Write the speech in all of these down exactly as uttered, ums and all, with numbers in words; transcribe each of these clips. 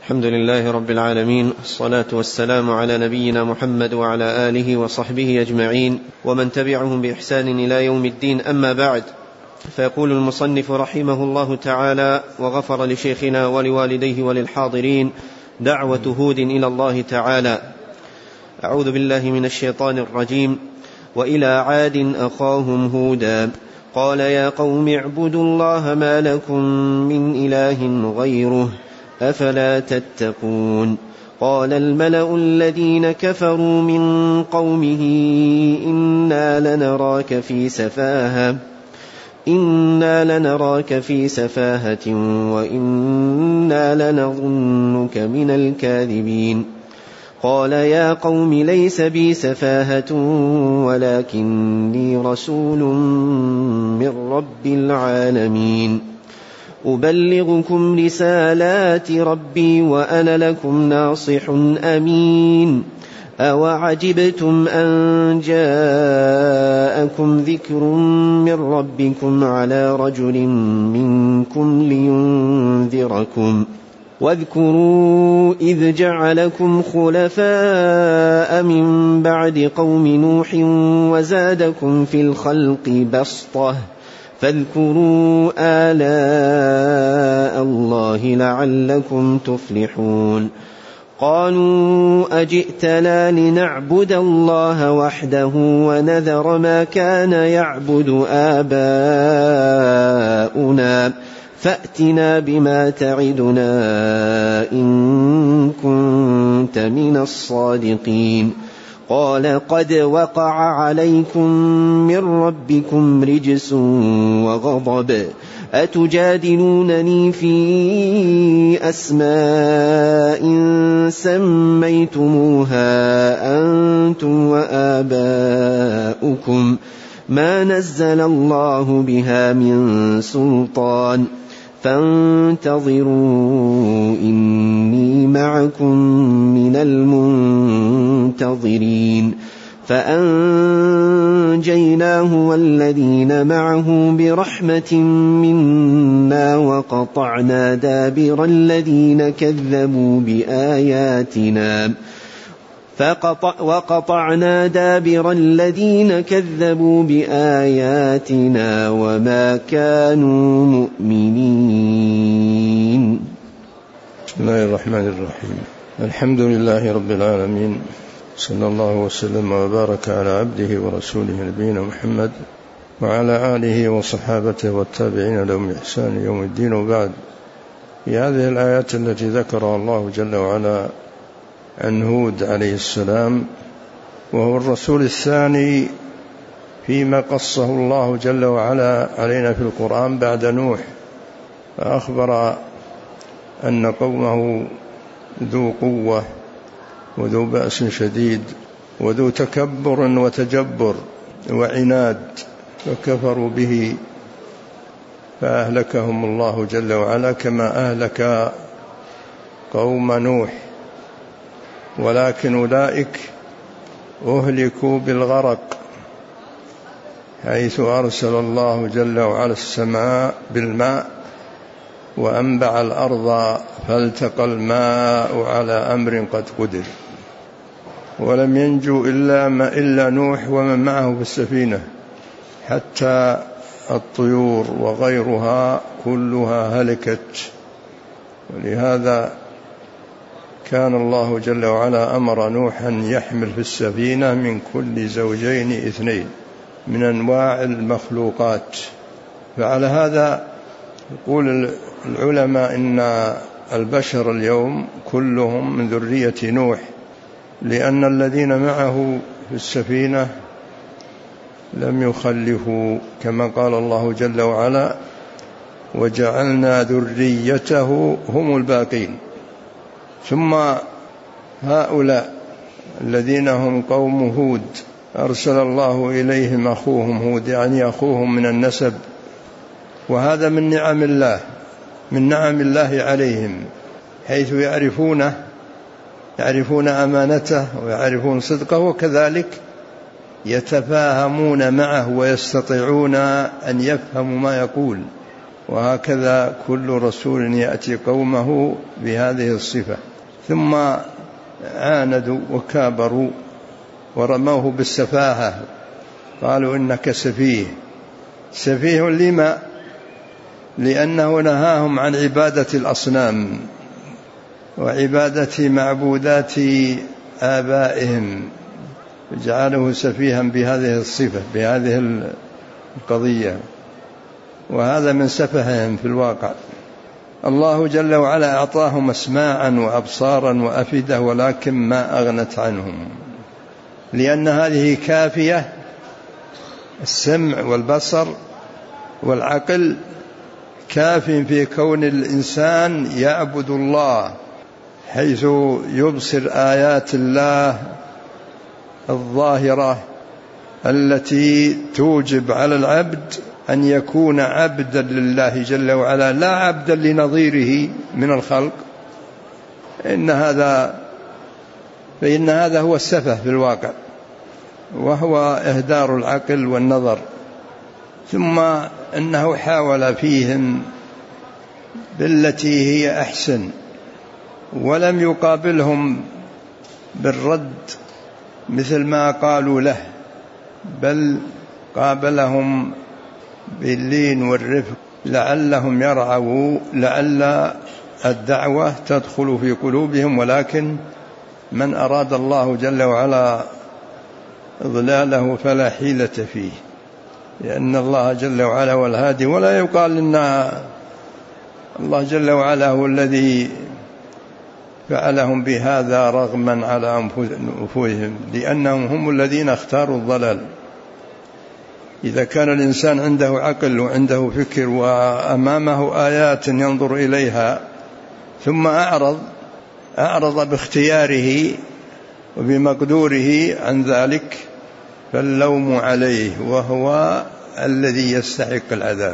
الحمد لله رب العالمين، الصلاة والسلام على نبينا محمد وعلى آله وصحبه أجمعين ومن تبعهم بإحسان إلى يوم الدين. أما بعد، فيقول المصنف رحمه الله تعالى وغفر لشيخنا ولوالديه وللحاضرين دعوة هود إلى الله تعالى: أعوذ بالله من الشيطان الرجيم. وإلى عاد أخاهم هودا قال يا قوم اعبدوا الله ما لكم من إله غيره أفلا تتقون. قال الملأ الذين كفروا من قومه إنا لنراك في سفاهة إنا لنراك في سفاهة وإنا لنظنك من الكاذبين. قال يا قوم ليس بي سفاهة ولكني رسول من رب العالمين أبلغكم رسالات ربي وأنا لكم ناصح أمين. أوعجبتم أن جاءكم ذكر من ربكم على رجل منكم لينذركم واذكروا إذ جعلكم خلفاء من بعد قوم نوح وزادكم في الخلق بسطة فاذكروا آلاء الله لعلكم تفلحون. قالوا أجئتنا لنعبد الله وحده ونذر ما كان يعبد آباؤنا فأتنا بما تعدنا إن كنت من الصادقين. قال قد وقع عليكم من ربكم رجس وغضب أتجادلونني في أسماء سميتموها أنتم وآباؤكم ما نزل الله بها من سلطان فانتظروا إني معكم من المنتظرين. فأنجيناه والذين معه برحمة منا وقطعنا دابر الذين كذبوا بآياتنا فقطع وقطعنا دابر الذين كذبوا بآياتنا وما كانوا مؤمنين. بسم الله الرحمن الرحيم. الحمد لله رب العالمين، صلى الله وسلم وبارك على عبده ورسوله نبينا محمد وعلى آله وصحابته والتابعين لهم بإحسان يوم الدين. وبعد، في هذه الآيات التي ذكرها الله جل وعلا عن هود عليه السلام، وهو الرسول الثاني فيما قصه الله جل وعلا علينا في القرآن بعد نوح، فأخبر أن قومه ذو قوة وذو بأس شديد وذو تكبر وتجبر وعناد، فكفروا به فأهلكهم الله جل وعلا كما أهلك قوم نوح. ولكن أولئك أهلكوا بالغرق، حيث أرسل الله جل وعلا السماء بالماء وأنبع الأرض فالتقى الماء على أمر قد قدر، ولم ينجو إلا, ما إلا نوح ومن معه في السفينة، حتى الطيور وغيرها كلها هلكت. ولهذا كان الله جل وعلا أمر نوحا يحمل في السفينة من كل زوجين اثنين من أنواع المخلوقات. فعلى هذا يقول العلماء إن البشر اليوم كلهم من ذرية نوح، لأن الذين معه في السفينة لم يخلفوا، كما قال الله جل وعلا وجعلنا ذريته هم الباقين. ثم هؤلاء الذين هم قوم هود أرسل الله إليهم أخوهم هود، يعني أخوهم من النسب، وهذا من نعم الله من نعم الله عليهم، حيث يعرفونه يعرفون أمانته ويعرفون صدقه، وكذلك يتفاهمون معه ويستطيعون أن يفهموا ما يقول، وهكذا كل رسول يأتي قومه بهذه الصفة. ثم عاندوا وكابروا ورموه بالسفاهة، قالوا إنك سفيه. سفيه لما؟ لأنه نهاهم عن عبادة الأصنام وعبادة معبودات آبائهم، جعله سفيها بهذه الصفة بهذه القضية، وهذا من سفههم في الواقع. الله جل وعلا أعطاهم أسماعا وأبصارا وأفئدة ولكن ما أغنت عنهم، لأن هذه كافية، السمع والبصر والعقل كاف في كون الإنسان يعبد الله، حيث يبصر آيات الله الظاهرة التي توجب على العبد أن يكون عبدا لله جل وعلا، لا عبدا لنظيره من الخلق. إن هذا فإن هذا هو السفه في الواقع، وهو إهدار العقل والنظر. ثم أنه حاول فيهم بالتي هي أحسن، ولم يقابلهم بالرد مثل ما قالوا له، بل قابلهم باللين والرفق لعلهم يرعوا، لعل الدعوة تدخل في قلوبهم. ولكن من أراد الله جل وعلا إضلاله فلا حيلة فيه، لأن الله جل وعلا هو الهادي. ولا يقال إن الله جل وعلا هو الذي فعلهم بهذا رغما على أنفسهم، لأنهم هم الذين اختاروا الضلال. إذا كان الإنسان عنده عقل وعنده فكر وأمامه آيات ينظر إليها ثم أعرض أعرض باختياره وبمقدوره عن ذلك، فاللوم عليه، وهو الذي يستحق العذاب.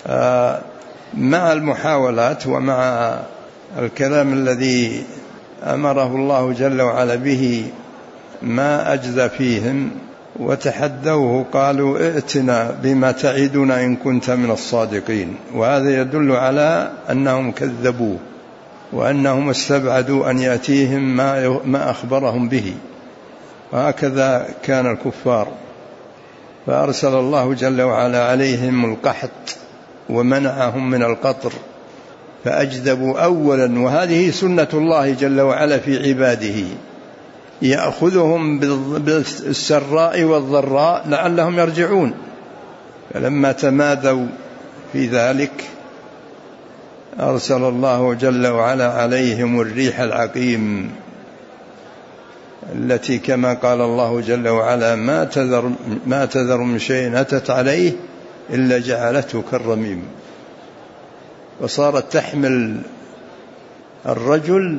مع المحاولات ومع الكلام الذي أمره الله جل وعلا به ما أجزى فيهم، وتحدوه قالوا ائتنا بما تعدنا إن كنت من الصادقين. وهذا يدل على أنهم كذبوه، وأنهم استبعدوا أن يأتيهم ما أخبرهم به. وهكذا كان الكفار، فأرسل الله جل وعلا عليهم القحط ومنعهم من القطر، فأجذبوا أولا. وهذه سنة الله جل وعلا في عباده، يأخذهم بالسراء والضراء لعلهم يرجعون. فلما تمادوا في ذلك أرسل الله جل وعلا عليهم الريح العقيم، التي كما قال الله جل وعلا ما تذر, ما تذر من شيء أتت عليه إلا جعلته كالرميم. وصارت تحمل الرجل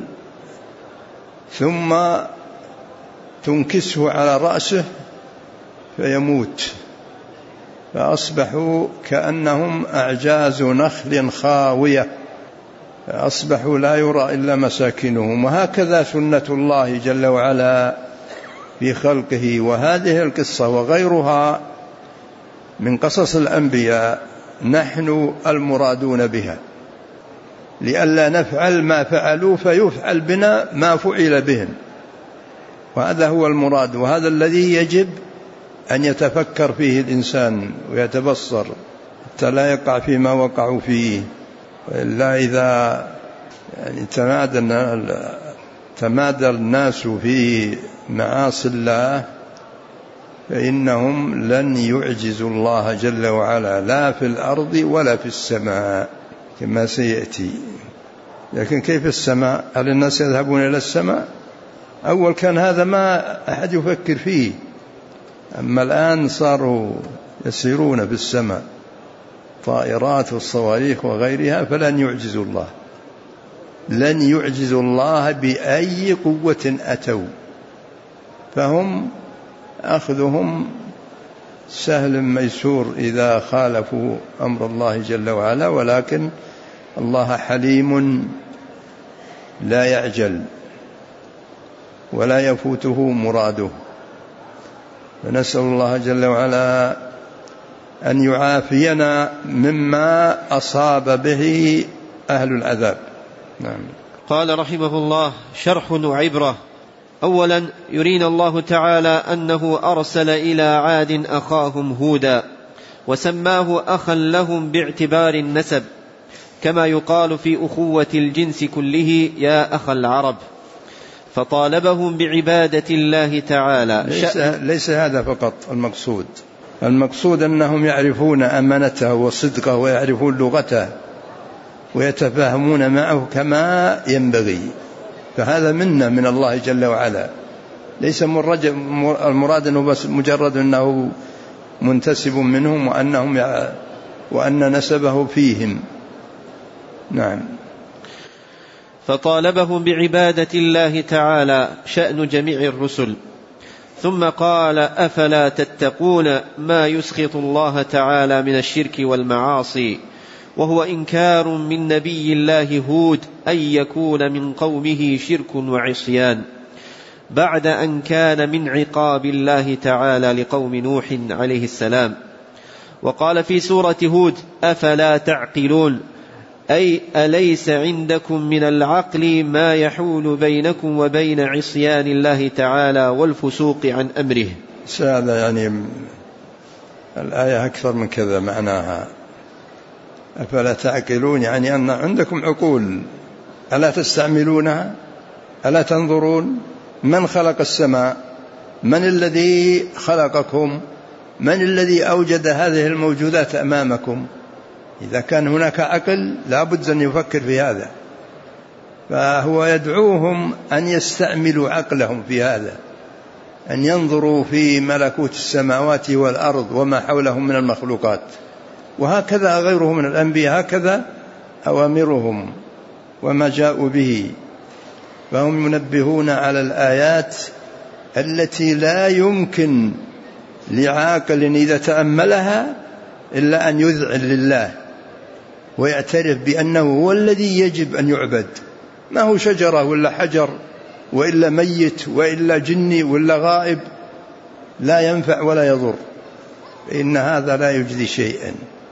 ثم تنكسه على رأسه فيموت، فأصبحوا كأنهم أعجاز نخل خاوية، فأصبحوا لا يرى إلا مساكنهم. وهكذا سنة الله جل وعلا في خلقه. وهذه القصة وغيرها من قصص الأنبياء نحن المرادون بها، لئلا نفعل ما فعلوا فيفعل بنا ما فعل بهم، وهذا هو المراد، وهذا الذي يجب أن يتفكر فيه الإنسان ويتبصر حتى لا يقع فيما وقعوا فيه. وإلا إذا يعني تمادى تمادى الناس في معاصي الله فإنهم لن يعجزوا الله جل وعلا لا في الأرض ولا في السماء كما سيأتي. لكن كيف السماء؟ هل الناس يذهبون إلى السماء؟ أول كان هذا ما أحد يفكر فيه، أما الآن صاروا يسيرون في السماء، طائرات والصواريخ وغيرها، فلن يعجزوا الله، لن يعجزوا الله بأي قوة أتوا. فهم أخذهم سهل ميسور إذا خالفوا أمر الله جل وعلا، ولكن الله حليم لا يعجل ولا يفوته مراده. فنسأل الله جل وعلا أن يعافينا مما أصاب به أهل العذاب. نعم. قال رحمه الله: شرح وعبرة. أولا، يرينا الله تعالى أنه أرسل إلى عاد أخاهم هودا وسماه أخا لهم باعتبار النسب، كما يقال في أخوة الجنس كله يا أخ العرب، فطالبهم بعبادة الله تعالى. ليس, ليس هذا فقط المقصود، المقصود أنهم يعرفون أمانته وصدقه ويعرفون لغته ويتفاهمون معه كما ينبغي، فهذا منا من الله جل وعلا. ليس المراد أنه بس مجرد أنه منتسب منهم وأنهم يع... وأن نسبه فيهم. نعم. فطالبهم بعبادة الله تعالى شأن جميع الرسل. ثم قال: أفلا تتقون ما يسخط الله تعالى من الشرك والمعاصي، وهو إنكار من نبي الله هود أن يكون من قومه شرك وعصيان، بعد أن كان من عقاب الله تعالى لقوم نوح عليه السلام. وقال في سورة هود: أفلا تعقلون، أي أليس عندكم من العقل ما يحول بينكم وبين عصيان الله تعالى والفسوق عن أمره. هذا يعني الآية أكثر من كذا معناها. أفلا تعقلون يعني أن عندكم عقول، ألا تستعملونها؟ ألا تنظرون؟ من خلق السماء؟ من الذي خلقكم؟ من الذي أوجد هذه الموجودات أمامكم؟ إذا كان هناك عقل لا بد أن يفكر في هذا، فهو يدعوهم أن يستعملوا عقلهم في هذا، أن ينظروا في ملكوت السماوات والأرض وما حولهم من المخلوقات. وهكذا غيره من الأنبياء، هكذا أوامرهم وما جاءوا به، فهم ينبهون على الآيات التي لا يمكن لعاقل إذا تأملها إلا أن يذعن لله ويعترف بأنه هو الذي يجب أن يعبد، ما هو شجرة ولا حجر وإلا ميت وإلا جني ولا غائب، لا ينفع ولا يضر، إن هذا لا يجدي شيئا.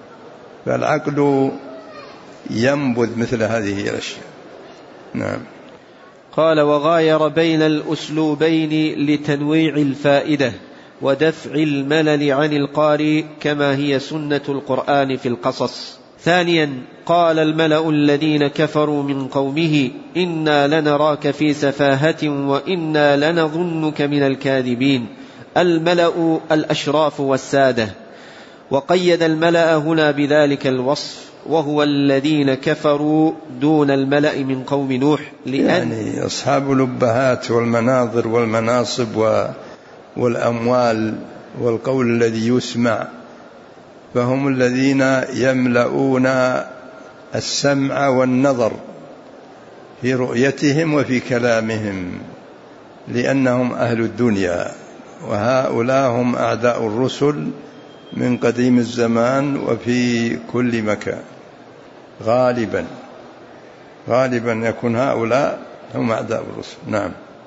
فالعقل ينبذ مثل هذه الأشياء. نعم. قال: وغاير بين الأسلوبين لتنويع الفائدة ودفع الملل عن القارئ، كما هي سنة القرآن في القصص. ثانيا، قال الملأ الذين كفروا من قومه: إنا لنراك في سفاهة وإنا لنظنك من الكاذبين. الملأ الأشراف والسادة، وقيد الملأ هنا بذلك الوصف، وهو الذين كفروا دون الملأ من قوم نوح، لأن يعني أصحاب الأبهات والمناظر والمناصب والأموال والقول الذي يسمع، فهم الذين يملؤون السمع والنظر في رؤيتهم وفي كلامهم، لأنهم أهل الدنيا، وهؤلاء هم أعداء الرسل من قديم الزمان وفي كل مكان. غالبا غالبا يكون هؤلاء هم أعداء الرسل. نعم.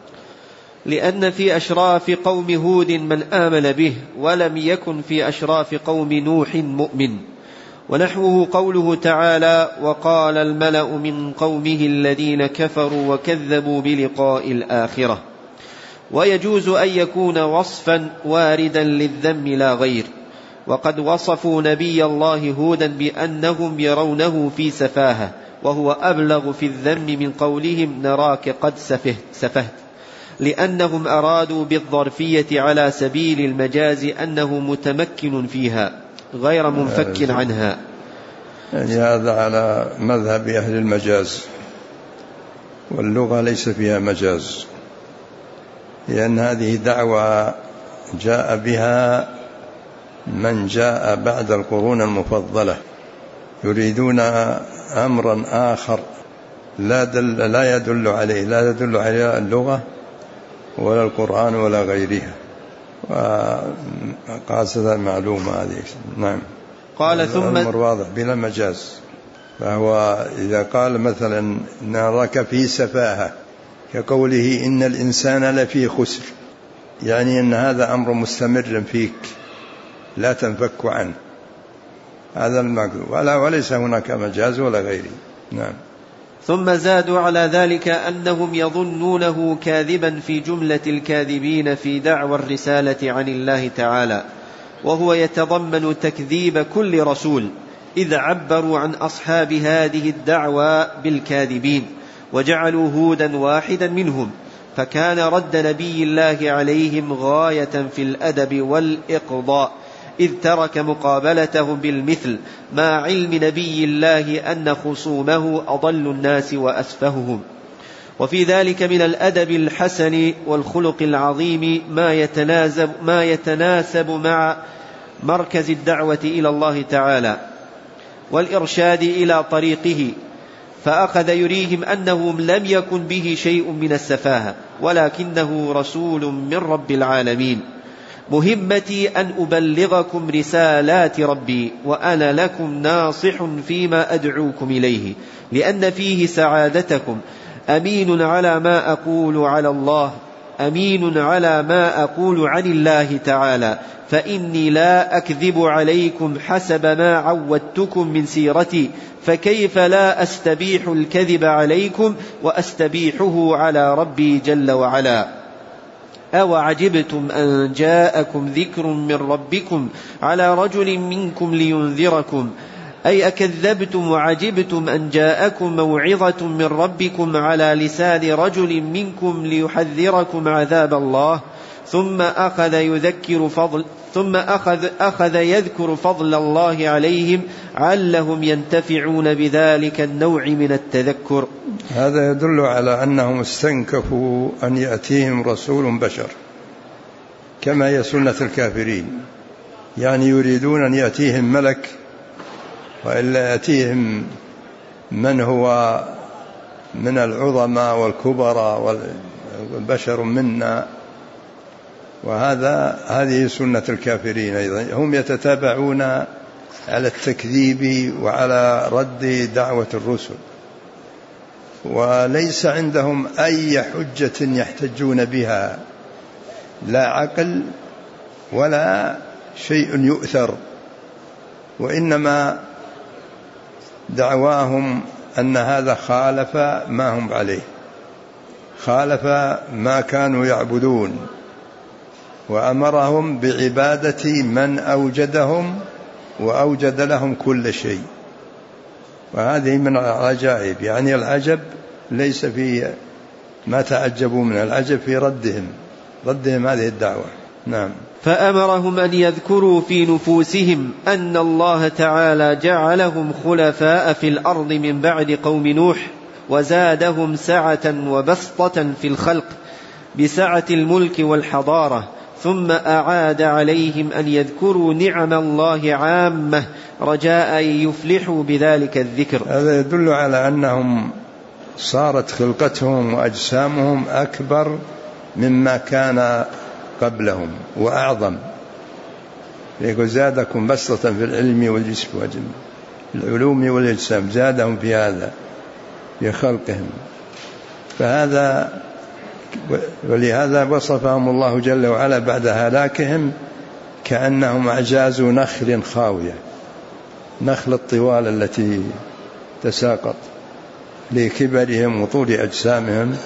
لأن في أشراف قوم هود من آمن به، ولم يكن في أشراف قوم نوح مؤمن. ونحوه قوله تعالى: وقال الملأ من قومه الذين كفروا وكذبوا بلقاء الآخرة. ويجوز أن يكون وصفا واردا للذم لا غير، وقد وصفوا نبي الله هودا بأنهم يرونه في سفاهة، وهو أبلغ في الذم من قولهم نراك قد سفهت, سفهت لأنهم أرادوا بالظرفية على سبيل المجاز أنه متمكن فيها غير منفك عنها. يعني هذا على مذهب أهل المجاز، واللغة ليس فيها مجاز، لأن هذه دعوة جاء بها من جاء بعد القرون المفضلة، يريدون أمرا آخر لا, دل لا يدل عليه لا يدل عليه اللغة ولا القرآن ولا غيرها، وقاصد معلومة هذه. نعم. قال ثم الأمر واضح بلا مجاز. فهو إذا قال مثلا نراك في سفاهة كقوله إن الإنسان لفي خسر، يعني أن هذا أمر مستمر فيك لا تنفك عنه، هذا المقلوب، ولا وليس هناك مجاز ولا غيره. نعم. ثم زادوا على ذلك أنهم يظنونه كاذبا في جملة الكاذبين في دعوى الرسالة عن الله تعالى، وهو يتضمن تكذيب كل رسول، إذ عبروا عن أصحاب هذه الدعوى بالكاذبين وجعلوا هودا واحدا منهم، فكان رد نبي الله عليهم غاية في الأدب والإقضاء، إذ ترك مقابلتهم بالمثل مع علم نبي الله أن خصومه أضل الناس وأسفههم. وفي ذلك من الأدب الحسن والخلق العظيم ما يتناسب, ما يتناسب مع مركز الدعوة إلى الله تعالى والإرشاد إلى طريقه، فأخذ يريهم أنه لم يكن به شيء من السفاهة، ولكنه رسول من رب العالمين. مهمتي أن أبلغكم رسالات ربي، وأنا لكم ناصح فيما أدعوكم إليه، لأن فيه سعادتكم. أمين على ما أقول على الله أمين على ما أقول عن الله تعالى، فإني لا أكذب عليكم حسب ما عودتكم من سيرتي، فكيف لا أستبيح الكذب عليكم وأستبيحه على ربي جل وعلا. أو عجبتم أن جاءكم ذكر من ربكم على رجل منكم لينذركم، أي أكذبتم وعجبتم أن جاءكم موعظة من ربكم على لسان رجل منكم ليحذركم عذاب الله. ثم أخذ يذكر فضل ثم أخذ, أخذ يذكر فضل الله عليهم علهم ينتفعون بذلك النوع من التذكر. هذا يدل على أنهم استنكفوا أن يأتيهم رسول بشر كما هي سنة الكافرين، يعني يريدون أن يأتيهم ملك، وإلا يأتيهم من هو من العظماء والكبراء والبشر منا، وهذا هذه سنة الكافرين أيضا. هم يتتابعون على التكذيب وعلى رد دعوة الرسل، وليس عندهم أي حجة يحتجون بها، لا عقل ولا شيء يؤثر، وإنما دعواهم أن هذا خالف ما هم عليه، خالف ما كانوا يعبدون، وأمرهم بعبادة من أوجدهم وأوجد لهم كل شيء. وهذه من العجائب، يعني العجب ليس في ما تعجبوا من العجب في ردهم ردهم هذه الدعوة. نعم. فأمرهم أن يذكروا في نفوسهم أن الله تعالى جعلهم خلفاء في الأرض من بعد قوم نوح، وزادهم سعة وبسطة في الخلق بسعة الملك والحضارة، ثم أعاد عليهم أن يذكروا نعم الله عامة رجاء يفلحوا بذلك الذكر. هذا يدل على أنهم صارت خلقتهم وأجسامهم أكبر مما كان قبلهم وأعظم. يقول زادكم بسطة في العلم والجسم والعلوم والأجسام، زادهم في هذا في خلقهم. فهذا ولهذا وصفهم الله جل وعلا بعد هلاكهم كأنهم أعجاز نخل خاوية، نخل الطوال التي تساقط لكبرهم وطول أجسامهم.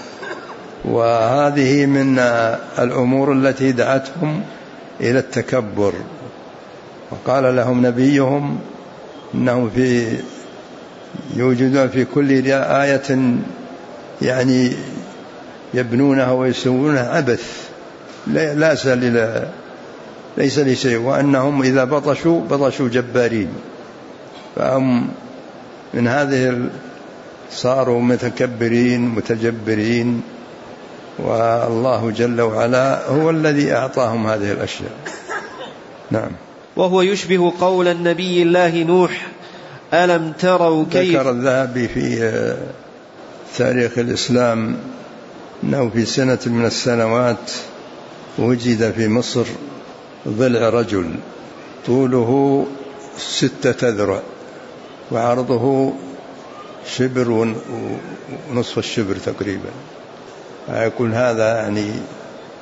وهذه من الأمور التي دعتهم إلى التكبر. وقال لهم نبيهم إنهم في يوجدون في كل آية يعني يبنونها ويسوونها عبث، لا سل ليس لشيء، وأنهم إذا بطشوا بطشوا جبارين. فهم من هذه صاروا متكبرين متجبرين، والله جل وعلا هو الذي أعطاهم هذه الأشياء. نعم. وهو يشبه قول النبي الله نوح: ألم تروا كيف. ذكر الذهبي في تاريخ الإسلام أنه في سنة من السنوات وجد في مصر ضلع رجل طوله ستة ذراع وعرضه شبر ونصف الشبر تقريبا. يقول هذا يعني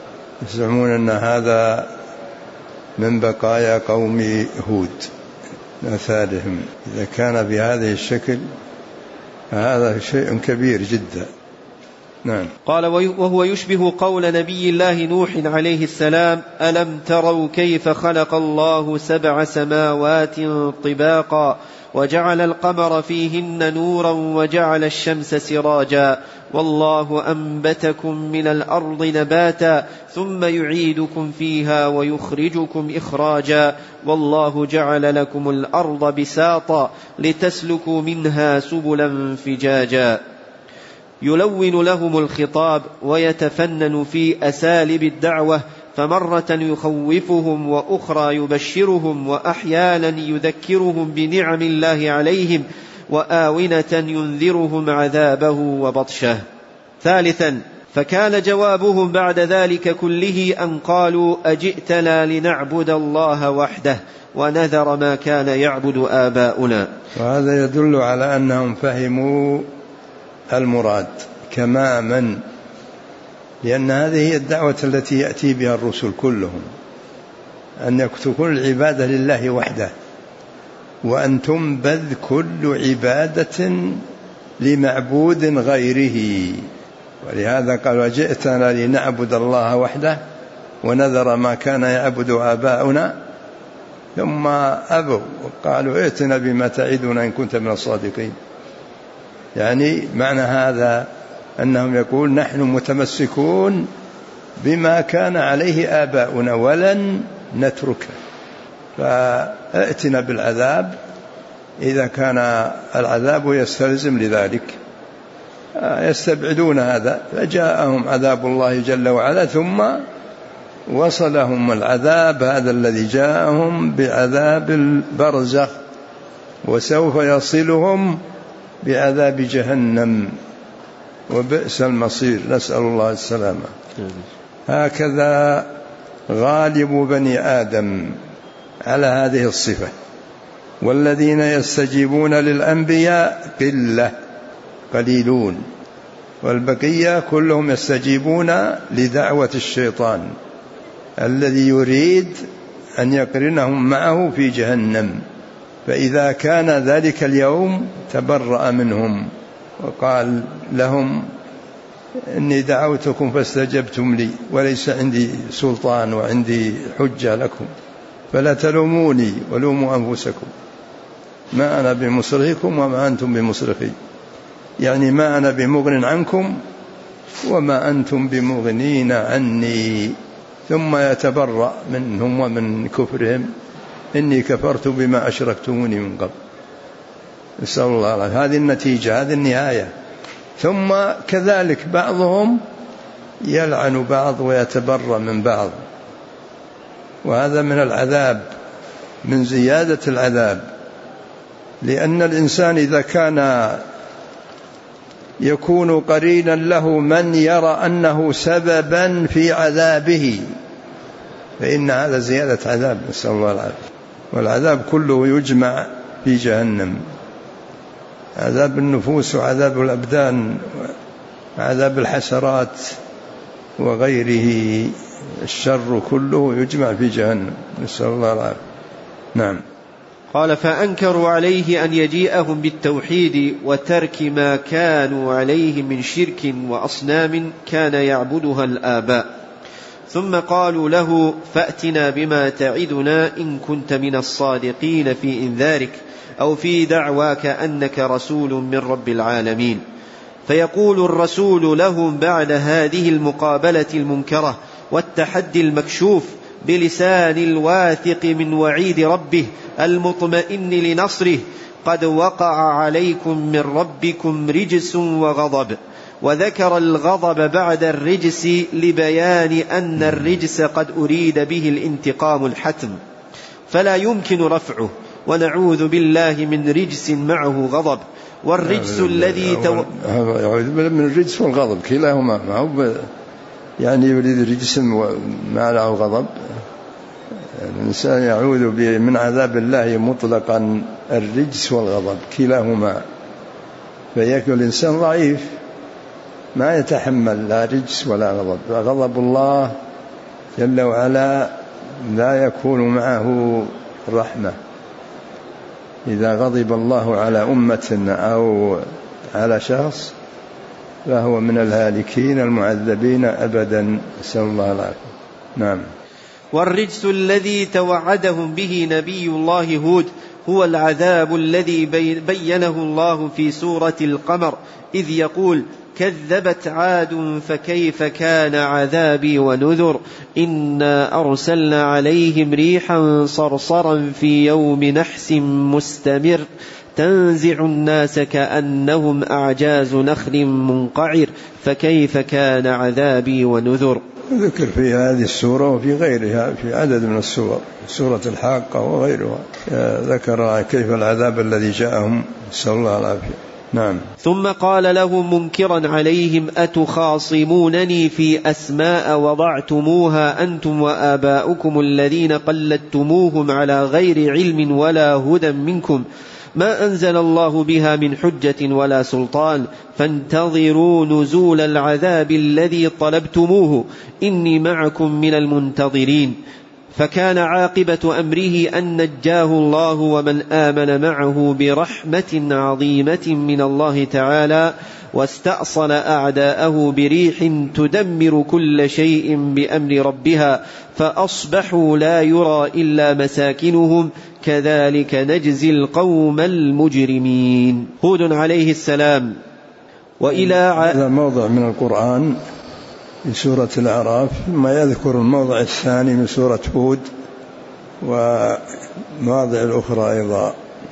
يزعمون أن هذا من بقايا قوم هود، آثارهم. إذا كان بهذه الشكل هذا شيء كبير جدا. نعم. قال وهو يشبه قول نبي الله نوح عليه السلام ألم تروا كيف خلق الله سبع سماوات طباقا وجعل القمر فيهن نورا وجعل الشمس سراجا والله أنبتكم من الأرض نباتا ثم يعيدكم فيها ويخرجكم إخراجا والله جعل لكم الأرض بساطا لتسلكوا منها سبلا فجاجا. يلون لهم الخطاب ويتفنن في أساليب الدعوة، فمرة يخوفهم وأخرى يبشرهم وأحيانا يذكرهم بنعم الله عليهم وآونة ينذرهم عذابه وبطشه. ثالثا فكان جوابهم بعد ذلك كله أن قالوا أجئتنا لنعبد الله وحده ونذر ما كان يعبد آباؤنا. وهذا يدل على أنهم فهموا المراد تماما، لأن هذه هي الدعوة التي يأتي بها الرسل كلهم، أن تكون العبادة لله وحده، وأن تنبذ كل عبادة لمعبود غيره. ولهذا قال وجئتنا لنعبد الله وحده ونذر ما كان يعبد آباؤنا، ثم أبوا وقالوا ائتنا بما تعدنا إن كنت من الصادقين. يعني معنى هذا أنهم يقول نحن متمسكون بما كان عليه آباؤنا ولن نتركه، فائتنا بالعذاب إذا كان العذاب يستلزم لذلك. يستبعدون هذا، فجاءهم عذاب الله جل وعلا ثم وصلهم العذاب هذا الذي جاءهم بعذاب البرزخ، وسوف يصلهم بعذاب جهنم وبئس المصير، نسأل الله السلامة. هكذا غالب بني آدم على هذه الصفة. والذين يستجيبون للأنبياء قلة قليلون، والبقية كلهم يستجيبون لدعوة الشيطان الذي يريد أن يقرنهم معه في جهنم. فإذا كان ذلك اليوم تبرأ منهم وقال لهم إني دعوتكم فاستجبتم لي وليس عندي سلطان وعندي حجة لكم، فلا تلوموني ولوموا أنفسكم، ما أنا بمصرخكم وما أنتم بمصرخي، يعني ما أنا بمغن عنكم وما أنتم بمغنين عني. ثم يتبرأ منهم ومن كفرهم، إني كفرت بما أشركتموني من قبل. نسأل الله العافية. هذه النتيجة، هذه النهاية. ثم كذلك بعضهم يلعن بعض ويتبرأ من بعض، وهذا من العذاب، من زيادة العذاب. لأن الإنسان إذا كان يكون قرينا له من يرى أنه سببا في عذابه فإن هذا زيادة عذاب، نسأل الله العافية. والعذاب كله يجمع في جهنم، عذاب النفوس وعذاب الأبدان وعذاب الحسرات وغيره، الشر كله يجمع في جهنم، نسأل الله العافية. نعم. قال فأنكروا عليه أن يجيئهم بالتوحيد وترك ما كانوا عليه من شرك وأصنام كان يعبدها الآباء، ثم قالوا له فأتنا بما تعدنا إن كنت من الصادقين في إنذارك أو في دعواك أنك رسول من رب العالمين. فيقول الرسول لهم بعد هذه المقابلة المنكرة والتحدي المكشوف بلسان الواثق من وعيد ربه المطمئن لنصره قد وقع عليكم من ربكم رجس وغضب. وذكر الغضب بعد الرجس لبيان أن الرجس قد أريد به الانتقام الحتم فلا يمكن رفعه، ونعوذ بالله من رجس معه غضب. والرجس الذي تو... يعوذ بالله من الرجس والغضب كلاهما معه، يعني يريد رجس معه غضب. الإنسان يعوذ من عذاب الله مطلقا الرجس والغضب كلاهما، فيكون الإنسان ضعيف ما يتحمل لا رجس ولا غضب. فغضب الله جل وعلا لا يكون معه رحمة، إذا غضب الله على أمة أو على شخص فهو من الهالكين المعذبين أبدا، نسأل الله العافية. نعم. والرجس الذي توعدهم به نبي الله هود هو العذاب الذي بينه الله في سورة القمر إذ يقول كذبت عاد فكيف كان عذابي ونذر إنا أرسلنا عليهم ريحا صرصرا في يوم نحس مستمر تنزع الناس كأنهم أعجاز نخل منقعر فكيف كان عذابي ونذر. ذكر في هذه السورة وفي غيرها في عدد من السور، سورة الحاقة وغيرها ذكر كيف العذاب الذي جاءهم، نسأل الله العافية. نعم. ثم قال لهم منكرا عليهم أتخاصمونني في أسماء وضعتموها أنتم وآباؤكم الذين قلدتموهم على غير علم ولا هدى منكم ما أنزل الله بها من حجة ولا سلطان فانتظروا نزول العذاب الذي طلبتموه إني معكم من المنتظرين. فكان عاقبة أمره أن نجاه الله ومن آمن معه برحمة عظيمة من الله تعالى واستأصل أعداءه بريح تدمر كل شيء بأمر ربها فأصبحوا لا يرى إلا مساكنهم كذلك نجزي القوم المجرمين. هود عليه السلام. وإلى هذا موضع من القرآن في سورة الأعراف، ثم يذكر الموضع الثاني من سورة هود ومواضع الأخرى أيضا.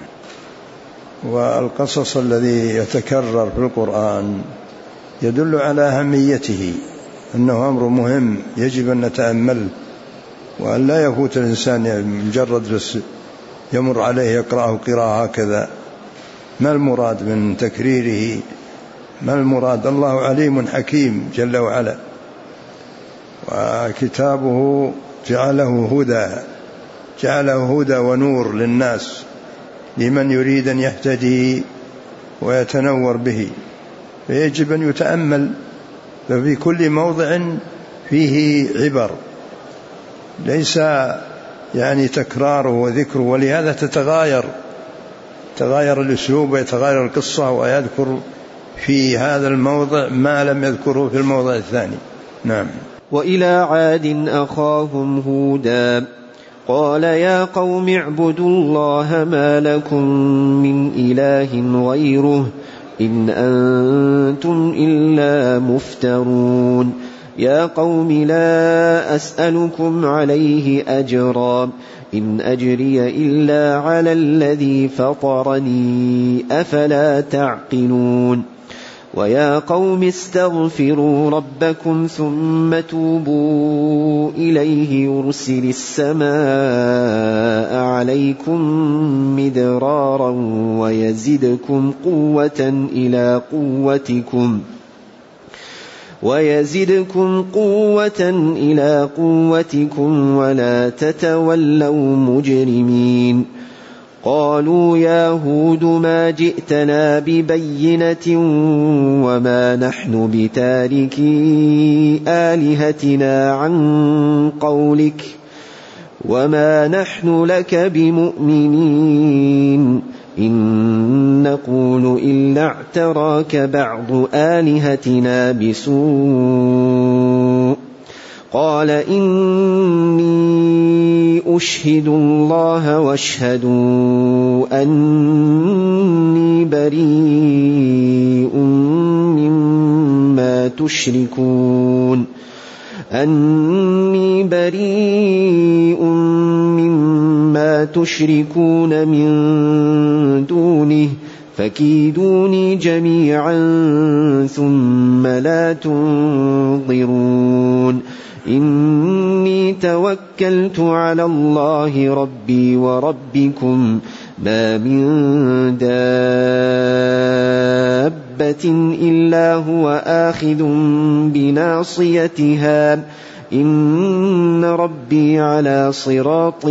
والقصص الذي يتكرر في القرآن يدل على أهميته، أنه أمر مهم يجب أن نتأمل وأن لا يفوت الإنسان مجرد بس يمر عليه يقرأه قراءة هكذا. ما المراد من تكريره؟ ما المراد؟ الله عليم حكيم جل وعلا، وكتابه جعله هدى جعله هدى ونور للناس لمن يريد أن يهتدي ويتنور به، فيجب أن يتأمل. ففي كل موضع فيه عبر ليس يعني تكراره وذكره، ولهذا تتغاير تغاير الأسلوب ويتغاير القصة ويذكر في هذا الموضع ما لم يذكره في الموضع الثاني. نعم. وإلى عاد أخاهم هودا قال يا قوم اعبدوا الله ما لكم من إله غيره إن أنتم إلا مفترون يا قوم لا أسألكم عليه أجرا إن أجري إلا على الذي فطرني أفلا تعقلون ويا قوم استغفروا ربكم ثم توبوا إليه يرسل السماء عليكم مدرارا ويزدكم قوة إلى قوتكم ويزدكم قوة إلى قوتكم ولا تتولوا مجرمين. قالوا يا هود ما جئتنا ببينة وما نحن بتاركي آلهتنا عن قولك وما نحن لك بمؤمنين إن نقول إلا اعتراك بعض آلهتنا بسوء قال إني أشهد الله واشهدوا أني بريء مما تشركون أني بريء مما تشركون من دونه فكيدوني جميعا ثم لا تنظرون إني توكلت على الله ربي وربكم ما من دابة إلا هو آخذ بناصيتها إن ربي على صراط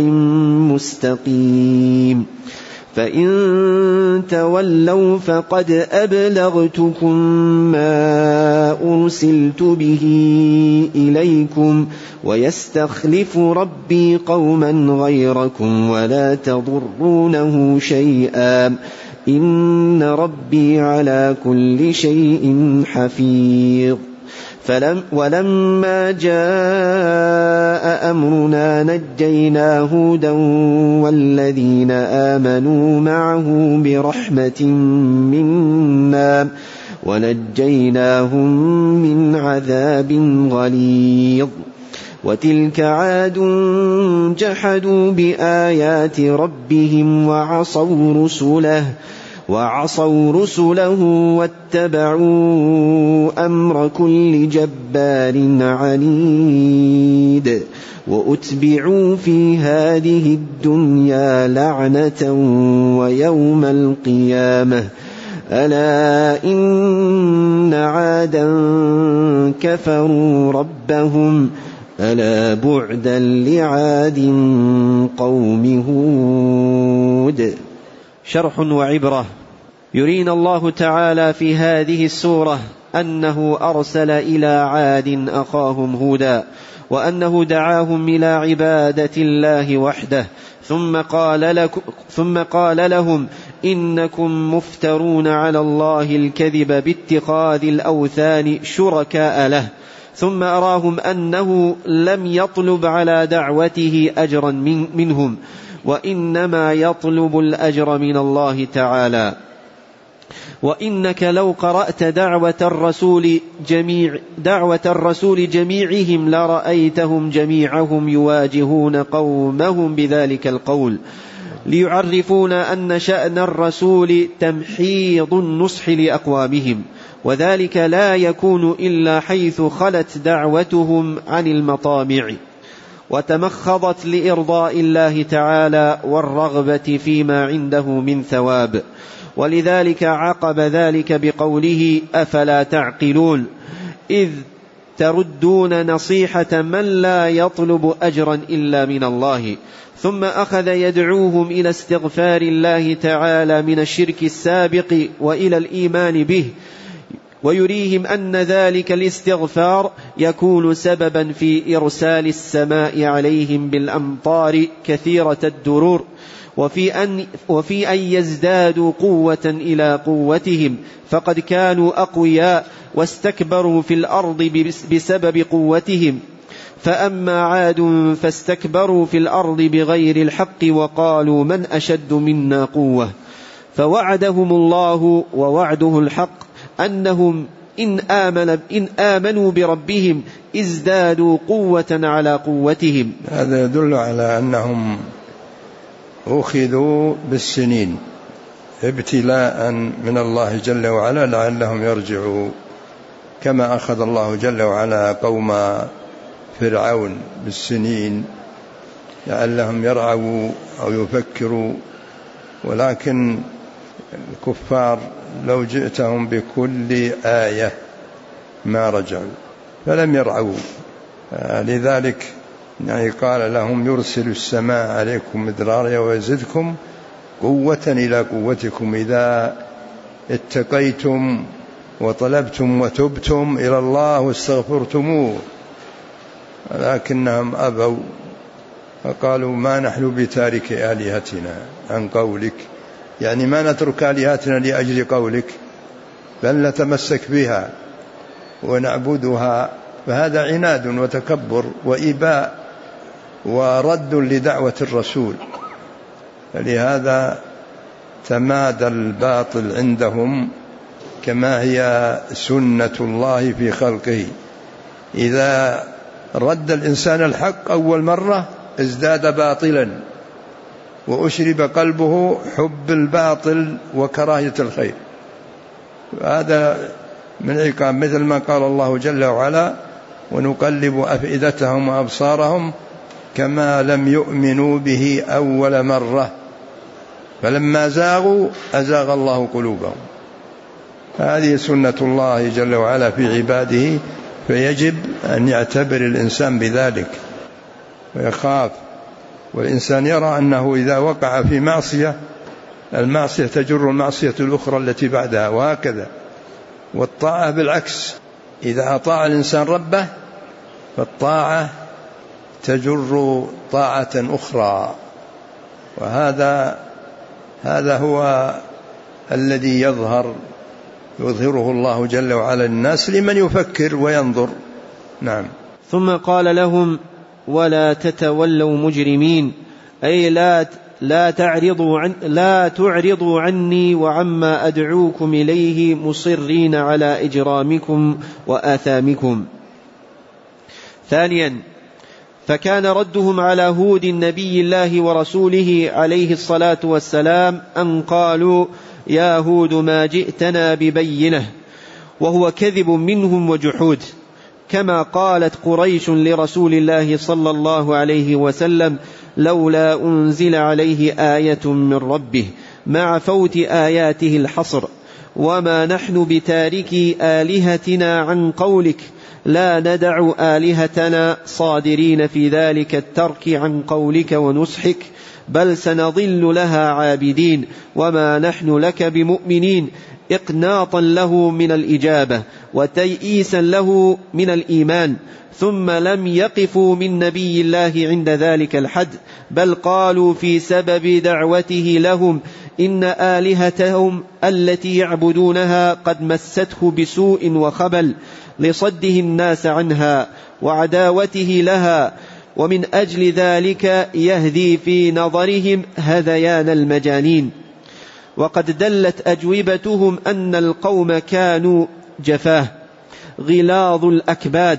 مستقيم فإن تولوا فقد أبلغتكم ما أرسلت به إليكم ويستخلف ربي قوما غيركم ولا تضرونه شيئا إن ربي على كل شيء حفيظ. فلم ولما جاء أمرنا نجينا هودا والذين آمنوا معه برحمة منا ونجيناهم من عذاب غليظ. وتلك عاد جحدوا بآيات ربهم وعصوا رسله وعصوا رسله واتبعوا أمر كل جبار عنيد وأتبعوا في هذه الدنيا لعنة ويوم القيامة ألا إن عادا كفروا ربهم ألا بعدا لعاد قوم هود. شرح وعبرة. يرينا الله تعالى في هذه السورة أنه أرسل إلى عاد أخاهم هودا وأنه دعاهم إلى عبادة الله وحده ثم قال, لكم ثم قال لهم إنكم مفترون على الله الكذب باتخاذ الأوثان شركاء له، ثم أراهم أنه لم يطلب على دعوته أجرا من منهم وإنما يطلب الأجر من الله تعالى. وإنك لو قرأت دعوة الرسول جميع دعوة الرسول جميعهم لرأيتهم جميعهم يواجهون قومهم بذلك القول ليعرفون أن شأن الرسول تمحيض النصح لأقوامهم، وذلك لا يكون إلا حيث خلت دعوتهم عن المطامع وتمخضت لإرضاء الله تعالى والرغبة فيما عنده من ثواب. ولذلك عقب ذلك بقوله أفلا تعقلون، إذ تردون نصيحة من لا يطلب أجرا إلا من الله. ثم أخذ يدعوهم إلى استغفار الله تعالى من الشرك السابق وإلى الإيمان به، ويريهم أن ذلك الاستغفار يكون سببا في إرسال السماء عليهم بالأمطار كثيرة الدرور، وفي أن, وفي أن يزدادوا قوة إلى قوتهم، فقد كانوا أقوياء واستكبروا في الأرض بسبب قوتهم. فأما عاد فاستكبروا في الأرض بغير الحق وقالوا من أشد منا قوة، فوعدهم الله ووعده الحق أنهم إن, آمن إن آمنوا بربهم ازدادوا قوة على قوتهم. هذا يدل على أنهم أخذوا بالسنين ابتلاء من الله جل وعلا لعلهم يرجعوا، كما أخذ الله جل وعلا قوم فرعون بالسنين لعلهم يرعوا أو يفكروا. ولكن الكفار لو جئتهم بكل آية ما رجعوا فلم يرعوا، لذلك يعني قال لهم يرسل السماء عليكم مدرارا ويزدكم قوة إلى قوتكم إذا اتقيتم وطلبتم وتبتم إلى الله واستغفرتموه. لكنهم أبوا فقالوا ما نحن بتارك آلهتنا عن قولك، يعني ما نترك آلهتنا لأجل قولك بل نتمسك بها ونعبدها. فهذا عناد وتكبر وإباء ورد لدعوة الرسول، فلهذا تمادى الباطل عندهم كما هي سنة الله في خلقه. إذا رد الإنسان الحق أول مرة ازداد باطلا وأشرب قلبه حب الباطل وكراهية الخير. هذا من عقاب، مثل ما قال الله جل وعلا ونقلب أفئدتهم وأبصارهم كما لم يؤمنوا به أول مرة فلما زاغوا أزاغ الله قلوبهم. هذه سنة الله جل وعلا في عباده، فيجب أن يعتبر الإنسان بذلك ويخاف. والإنسان يرى أنه إذا وقع في معصية المعصية تجر المعصية الأخرى التي بعدها وهكذا، والطاعة بالعكس إذا أطاع الإنسان ربه فالطاعة تجر طاعة أخرى، وهذا هذا هو الذي يظهر يظهره الله جل وعلا الناس لمن يفكر وينظر. نعم. ثم قال لهم: ولا تتولوا مجرمين، أي لا لا تعرضوا عن لا تعرضوا عني وعما أدعوكم إليه مصرين على إجرامكم وآثامكم. ثانيا، فكان ردهم على هود نبي الله ورسوله عليه الصلاة والسلام أن قالوا: يا هود ما جئتنا ببينة، وهو كذب منهم وجحود، كما قالت قريش لرسول الله صلى الله عليه وسلم: لولا أنزل عليه آية من ربه، مع فوت آياته الحصر، وما نحن بتاركي آلهتنا عن قولك، لا ندع آلهتنا صادرين في ذلك الترك عن قولك ونصحك، بل سنظل لها عابدين، وما نحن لك بمؤمنين، إقناطا له من الإجابة وتيئيسا له من الإيمان. ثم لم يقفوا من نبي الله عند ذلك الحد، بل قالوا في سبب دعوته لهم: إن آلهتهم التي يعبدونها قد مسته بسوء وخبل، لصده الناس عنها وعداوته لها، ومن أجل ذلك يهدي في نظرهم هذيان المجانين. وقد دلت أجوبتهم أن القوم كانوا جفاه غلاظ الأكباد،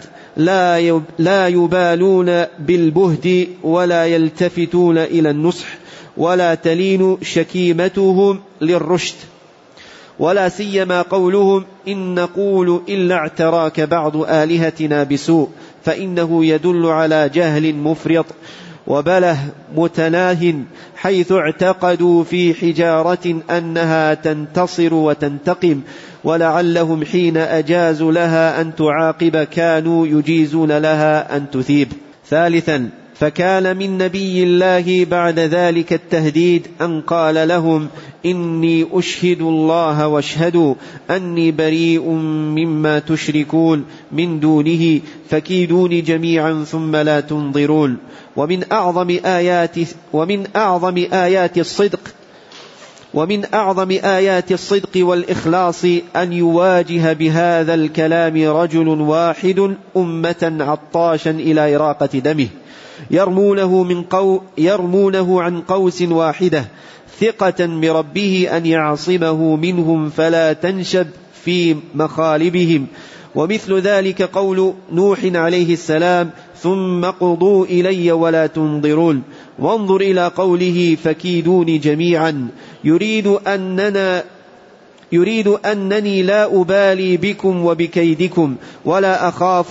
لا يبالون بالبهد ولا يلتفتون إلى النصح، ولا تلين شكيمتهم للرشد، ولا سيما قولهم: إن نقول إلا اعتراك بعض آلهتنا بسوء، فإنه يدل على جهل مفرط وبله متناه، حيث اعتقدوا في حجارة أنها تنتصر وتنتقم، ولعلهم حين أجازوا لها أن تعاقب كانوا يجيزون لها أن تثيب. ثالثا، فكان من نبي الله بعد ذلك التهديد أن قال لهم: إني أشهد الله واشهدوا أني بريء مما تشركون من دونه، فكيدوني جميعا ثم لا تنظرون. ومن أعظم آيات ومن أعظم آيات الصدق ومن أعظم آيات الصدق والإخلاص أن يواجه بهذا الكلام رجل واحد أمة عطاشا إلى إراقة دمه، يرمونه, من قو يرمونه عن قوس واحدة، ثقة بربه أن يعصمه منهم فلا تنشب في مخالبهم. ومثل ذلك قول نوح عليه السلام: ثم قضوا إلي ولا تنظرون. وانظر إلى قوله: فكيدوني جميعا، يريد أننا يريد أنني لا أبالي بكم وبكيدكم، ولا أخاف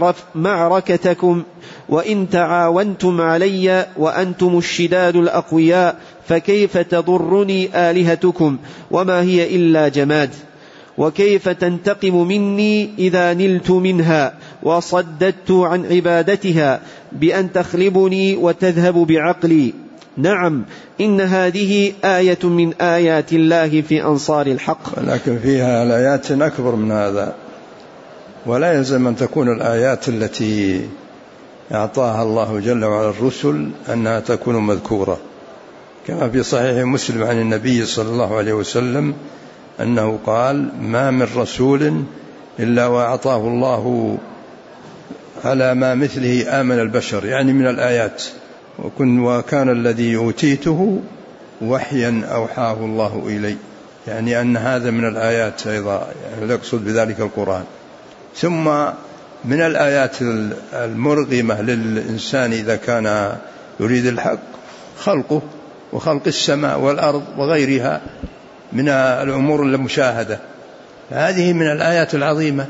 معركتكم، وإن تعاونتم علي وأنتم الشداد الأقوياء، فكيف تضرني آلهتكم وما هي إلا جماد؟ وكيف تنتقم مني إذا نلت منها وصددت عن عبادتها بأن تخلبني وتذهب بعقلي؟ نعم، إن هذه آية من آيات الله في أنصار الحق، ولكن فيها الآيات أكبر من هذا، ولا يلزم أن تكون الآيات التي أعطاها الله جل وعلا الرسل أنها تكون مذكورة، كما في صحيح مسلم عن النبي صلى الله عليه وسلم أنه قال: ما من رسول إلا وأعطاه الله على ما مثله آمن البشر، يعني من الآيات، وكان الذي أوتيته وحيا أوحاه الله إلي، يعني أن هذا من الآيات أيضا، يعني يقصد بذلك القرآن. ثم من الآيات المرغمة للإنسان إذا كان يريد الحق خلقه، وخلق السماء والأرض وغيرها من الأمور المشاهدة، هذه من الآيات العظيمة.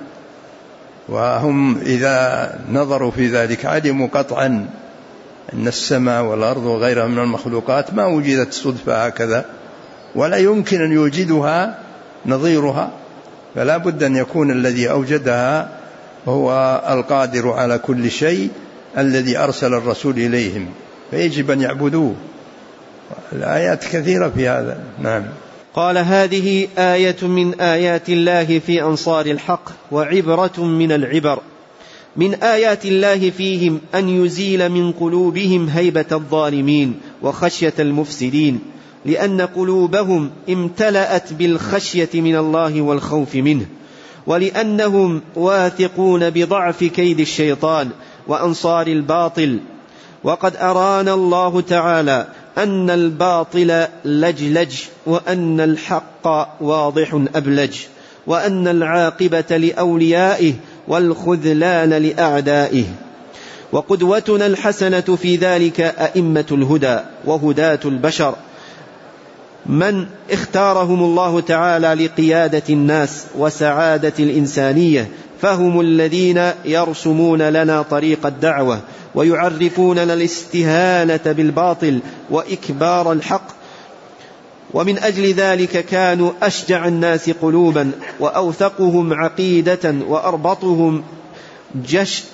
وهم إذا نظروا في ذلك علموا قطعا أن السماء والأرض وغيرها من المخلوقات ما وجدت صدفة هكذا، ولا يمكن أن يوجدها نظيرها، فلا بد أن يكون الذي أوجدها هو القادر على كل شيء الذي أرسل الرسول إليهم، فيجب أن يعبدوه. الآيات كثيرة في هذا. نعم. قال: هذه آية من آيات الله في أنصار الحق، وعبرة من العبر. من آيات الله فيهم أن يزيل من قلوبهم هيبة الظالمين وخشية المفسدين، لأن قلوبهم امتلأت بالخشية من الله والخوف منه، ولأنهم واثقون بضعف كيد الشيطان وأنصار الباطل. وقد أرانا الله تعالى أن الباطل لجلج، وأن الحق واضح أبلج، وأن العاقبة لأوليائه والخذلان لأعدائه. وقدوتنا الحسنة في ذلك أئمة الهدى وهداة البشر، من اختارهم الله تعالى لقيادة الناس وسعادة الإنسانية، فهم الذين يرسمون لنا طريق الدعوة ويعرفوننا الاستهانة بالباطل وإكبار الحق. ومن أجل ذلك كانوا أشجع الناس قلوبا وأوثقهم عقيدة وأربطهم جش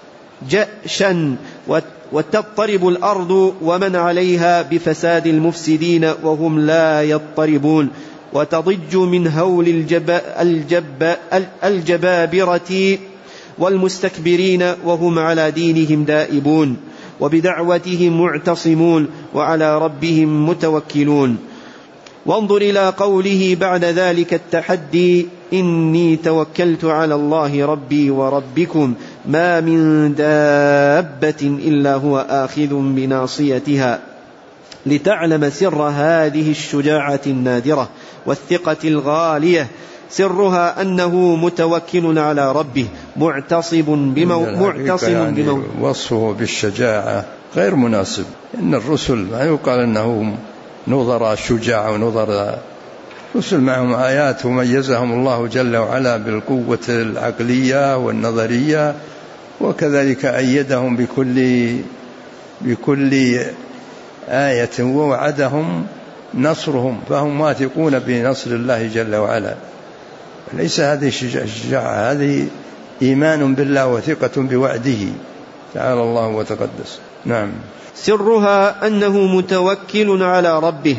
جأشا، وتضطرب الأرض ومن عليها بفساد المفسدين وهم لا يضطربون، وتضج من هول الجب الجب الجبابرة والمستكبرين وهم على دينهم دائبون، وبدعوتهم معتصمون، وعلى ربهم متوكلون. وانظر إلى قوله بعد ذلك التحدي: إني توكلت على الله ربي وربكم ما من دابة إلا هو آخذ بناصيتها، لتعلم سر هذه الشجاعة النادرة والثقة الغالية. سرها أنه متوكل على ربه معتصب بمو... معتصم يعني بمو... وصفه بالشجاعة غير مناسب. إن الرسل ما يقال أنهم نظر شجاع ونظر رسل معهم آيات وميزهم الله جل وعلا بالقوة العقلية والنظرية، وكذلك أيدهم بكل بكل آية ووعدهم نصرهم، فهم واثقون بنصر الله جل وعلا. ليس هذه الشجاعة، هذه إيمان بالله وثقة بوعده تعالى الله وتقدس. نعم. سرها أنه متوكل على ربه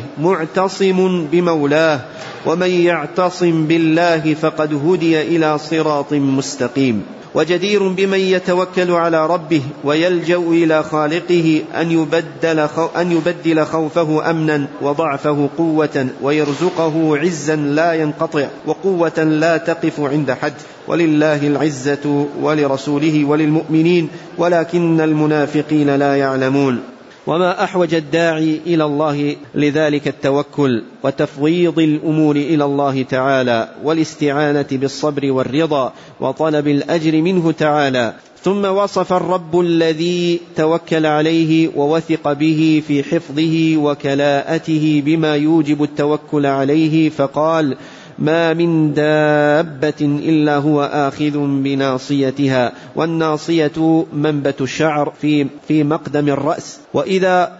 معتصم بمولاه، ومن يعتصم بالله فقد هدي إلى صراط مستقيم. وجدير بمن يتوكل على ربه ويلجأ إلى خالقه أن يبدل, أن يبدل خوفه أمنا وضعفه قوة، ويرزقه عزا لا ينقطع وقوة لا تقف عند حد. ولله العزة ولرسوله وللمؤمنين ولكن المنافقين لا يعلمون. وما أحوج الداعي إلى الله لذلك التوكل وتفويض الأمور إلى الله تعالى، والاستعانة بالصبر والرضا وطلب الأجر منه تعالى. ثم وصف الرب الذي توكل عليه ووثق به في حفظه وكلاءته بما يوجب التوكل عليه، فقال: ما من دابة إلا هو آخذ بناصيتها. والناصية منبت الشعر في, في مقدم الرأس. وإذا,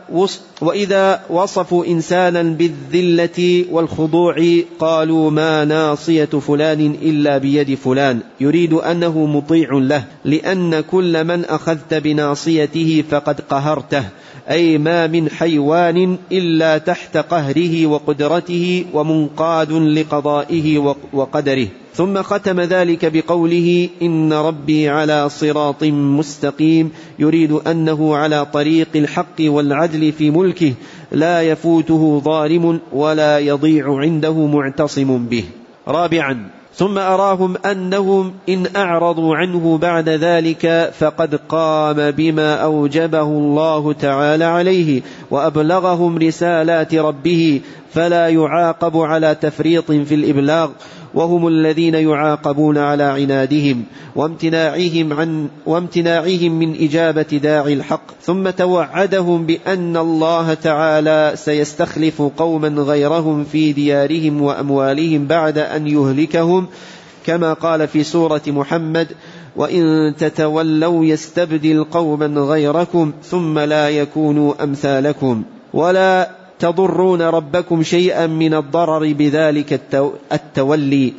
وإذا وصفوا إنسانا بالذلة والخضوع قالوا: ما ناصية فلان إلا بيد فلان، يريد أنه مطيع له، لأن كل من أخذت بناصيته فقد قهرته، أي ما من حيوان إلا تحت قهره وقدرته ومنقاد لقضائه وقدره. ثم ختم ذلك بقوله: إن ربي على صراط مستقيم، يريد أنه على طريق الحق والعدل في ملكه، لا يفوته ظالم ولا يضيع عنده معتصم به. رابعا: ثم أراهم أنهم إن أعرضوا عنه بعد ذلك فقد قام بما أوجبه الله تعالى عليه وأبلغهم رسالات ربه، فلا يعاقب على تفريط في الإبلاغ، وهم الذين يعاقبون على عنادهم وامتناعهم, عن وامتناعهم من إجابة داعي الحق. ثم توعدهم بأن الله تعالى سيستخلف قوما غيرهم في ديارهم وأموالهم بعد أن يهلكهم، كما قال في سورة محمد: وإن تتولوا يستبدل قوما غيركم ثم لا يكونوا أمثالكم، ولا تضرون ربكم شيئا من الضرر بذلك التولي،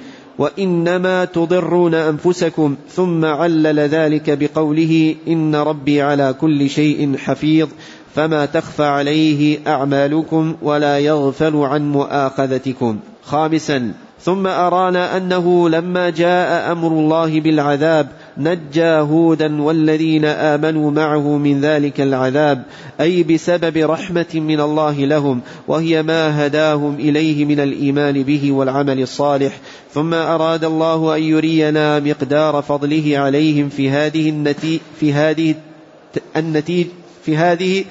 وإنما تضرون أنفسكم. ثم علل ذلك بقوله: إن ربي على كل شيء حفيظ، فما تخفى عليه أعمالكم ولا يغفل عن مؤاخذتكم. خامسا ثم أرانا أنه لما جاء أمر الله بالعذاب نجى هودا والذين آمنوا معه من ذلك العذاب، أي بسبب رحمة من الله لهم، وهي ما هداهم إليه من الإيمان به والعمل الصالح. ثم أراد الله أن يرينا مقدار فضله عليهم في هذه النتيجة في هذه النتيجة في هذه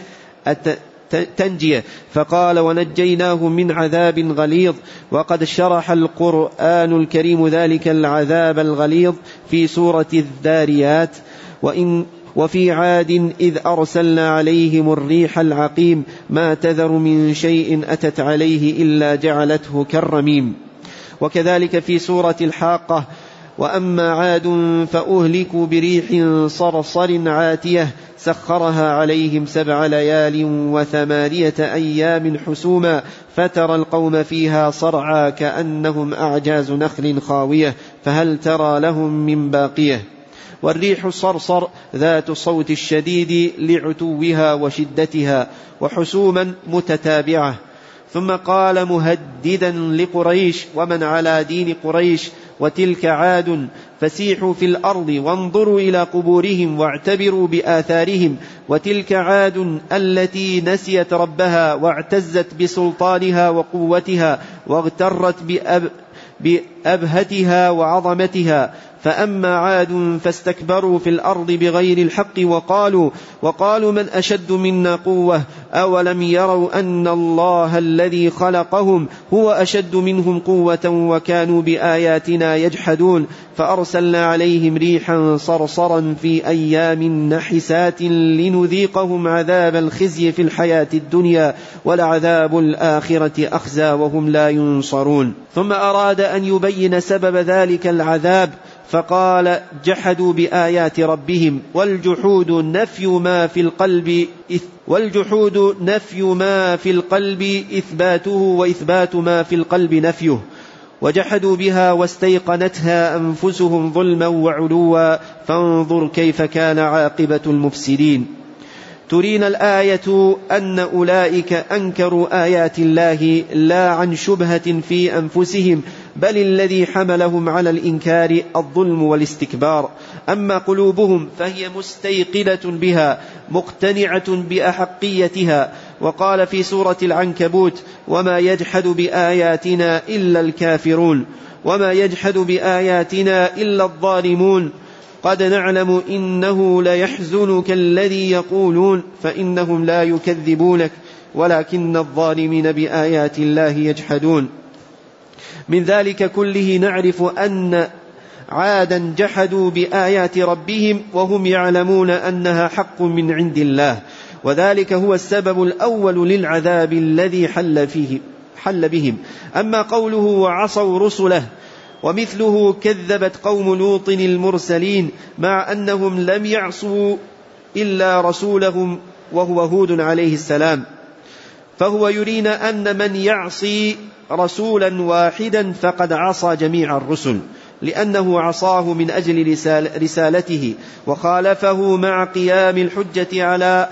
التنجية، فقال ونجيناهم من عذاب غليظ. وقد شرح القرآن الكريم ذلك العذاب الغليظ في سورة الذاريات: وإن وفي عاد إذ أرسلنا عليهم الريح العقيم ما تذر من شيء أتت عليه إلا جعلته كالرميم. وكذلك في سورة الحاقة: وأما عاد فأهلكوا بريح صرصر عاتية سخرها عليهم سبع ليال وثمانية أيام حسوما فترى القوم فيها صرعى كأنهم أعجاز نخل خاوية فهل ترى لهم من باقية. والريح الصرصر ذات الصوت الشديد لعتوها وشدتها وحسوما متتابعة. ثم قال مهددا لقريش ومن على دين قريش: وتلك عاد فسيحوا في الأرض وانظروا إلى قبورهم واعتبروا بآثارهم. وتلك عاد التي نسيت ربها واعتزت بسلطانها وقوتها واغترت بأب بأبهتها وعظمتها. فأما عاد فاستكبروا في الأرض بغير الحق وقالوا, وقالوا من أشد منا قوة أولم يروا أن الله الذي خلقهم هو أشد منهم قوة وكانوا بآياتنا يجحدون. فأرسلنا عليهم ريحا صرصرا في أيام نحسات لنذيقهم عذاب الخزي في الحياة الدنيا ولعذاب الآخرة أخزى وهم لا ينصرون. ثم أراد أن يبين سبب ذلك العذاب فقال جحدوا بآيات ربهم. والجحود نفي ما في القلب والجحود نفي ما في القلب إثباته وإثبات ما في القلب نفيه. وجحدوا بها واستيقنتها أنفسهم ظلما وعلوا فانظر كيف كان عاقبة المفسدين. ترين الآية أن أولئك أنكروا آيات الله لا عن شبهة في أنفسهم بل الذي حملهم على الإنكار الظلم والاستكبار. أما قلوبهم فهي مستيقنة بها مقتنعة بأحقيتها. وقال في سورة العنكبوت وما يجحد بآياتنا إلا الكافرون وما يجحد بآياتنا إلا الظالمون. قد نعلم إنه ليحزنك الذي يقولون فإنهم لا يكذبونك ولكن الظالمين بآيات الله يجحدون. من ذلك كله نعرف أن عادا جحدوا بآيات ربهم وهم يعلمون أنها حق من عند الله، وذلك هو السبب الأول للعذاب الذي حل فيه حل بهم. أما قوله وعصوا رسله ومثله كذبت قوم لوط المرسلين مع أنهم لم يعصوا إلا رسولهم وهو هود عليه السلام، فهو يرينا أن من يعصي رسولا واحدا فقد عصى جميع الرسل لأنه عصاه من أجل رسالته وخالفه مع قيام الحجة على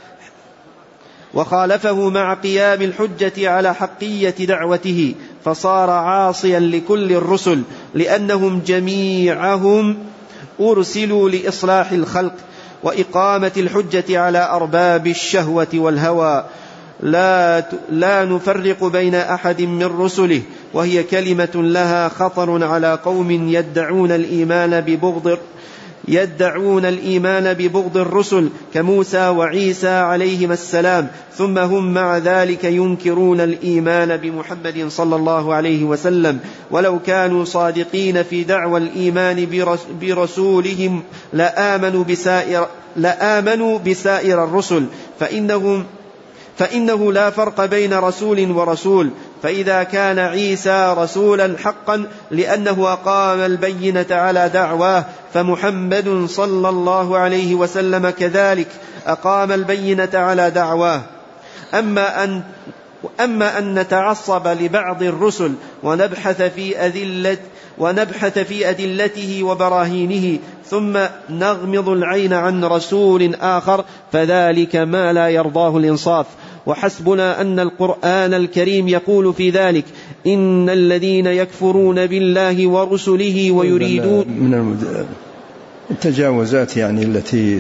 وخالفه مع قيام الحجة على حقية دعوته فصار عاصيا لكل الرسل لأنهم جميعهم أرسلوا لإصلاح الخلق وإقامة الحجة على أرباب الشهوة والهوى لا, لا نفرق بين أحد من رسله، وهي كلمة لها خطر على قوم يدعون الإيمان ببغض يدعون الإيمان ببغض الرسل كموسى وعيسى عليهما السلام، ثم هم مع ذلك ينكرون الإيمان بمحمد صلى الله عليه وسلم. ولو كانوا صادقين في دعوى الإيمان برسولهم لآمنوا بسائر, لآمنوا بسائر الرسل فإنهم فإنه لا فرق بين رسول ورسول. فإذا كان عيسى رسولا حقا لأنه أقام البينة على دعواه فمحمد صلى الله عليه وسلم كذلك أقام البينة على دعواه. أما أن أما أن نتعصب لبعض الرسل ونبحث في أدلة ونبحث في أدلته وبراهينه ثم نغمض العين عن رسول آخر فذلك ما لا يرضاه الإنصاف. وحسبنا أن القرآن الكريم يقول في ذلك: إن الذين يكفرون بالله ورسله ويريدون من التجاوزات يعني التي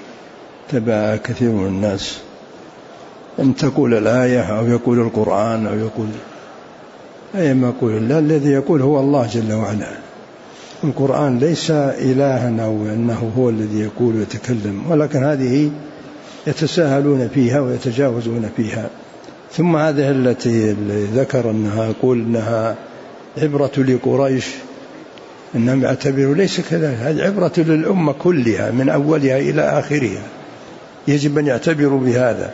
تبع كثير من الناس أن تقول الآية أو يقول القرآن أو يقول أي ما يقول الله. الذي يقول هو الله جل وعلا. القرآن ليس إلها أو أنه هو الذي يقول ويتكلم، ولكن هذه يتساهلون فيها ويتجاوزون فيها. ثم هذه التي ذكر أنها يقول أنها عبرة لقريش، إنهم يعتبروا ليس كذلك، هذه عبرة للأمة كلها من أولها إلى آخرها، يجب أن يعتبروا بهذا.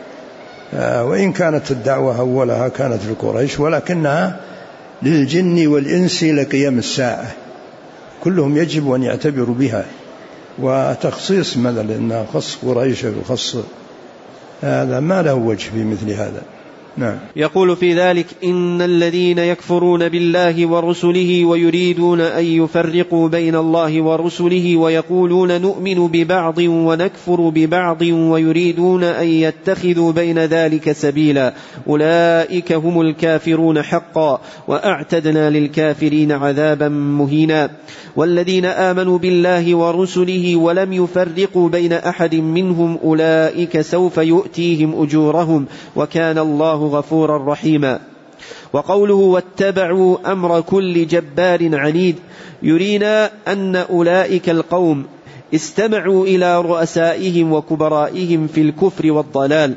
وإن كانت الدعوة أولها كانت لقريش، ولكنها للجن والإنس لقيام الساعة، كلهم يجب أن يعتبروا بها. وتخصيص مثلا أنها خص قريش وخص هذا ما له وجه في مثل هذا. نعم. يقول في ذلك: إن الذين يكفرون بالله ورسله ويريدون أن يفرقوا بين الله ورسله ويقولون نؤمن ببعض ونكفر ببعض ويريدون أن يتخذوا بين ذلك سبيلا، أولئك هم الكافرون حقا، وأعتدنا للكافرين عذابا مهينا. والذين آمنوا بالله ورسله ولم يفرقوا بين أحد منهم أولئك سوف يؤتيهم أجورهم، وكان الله غفورا رحيما. وقوله: واتبعوا أمر كل جبار عنيد، يرينا أن أولئك القوم استمعوا إلى رؤسائهم وكبرائهم في الكفر والضلال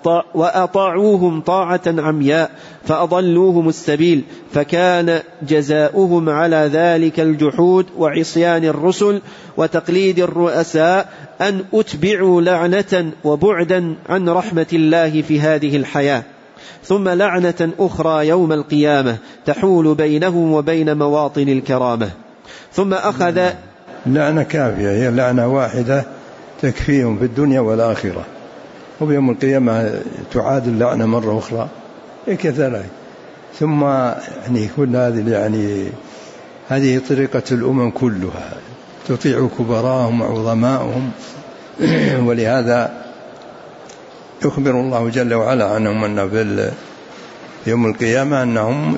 وأطاعوهم طاعة عمياء فأضلوهم السبيل، فكان جزاؤهم على ذلك الجحود وعصيان الرسل وتقليد الرؤساء أن أتبعوا لعنة وبعدا عن رحمة الله في هذه الحياة، ثم لعنة أخرى يوم القيامة تحول بينهم وبين مواطن الكرامة. ثم أخذ لعنة كافية، هي لعنة واحدة تكفيهم في الدنيا والآخرة، وبيوم القيامة تعاد اللعنة مرة أخرى كذلك. ثم يعني كل هذه يعني هذه طريقة الأمم كلها، تطيع كبراءهم وعظماءهم. ولهذا يخبر الله جل وعلا عنهم أن في يوم القيامة أنهم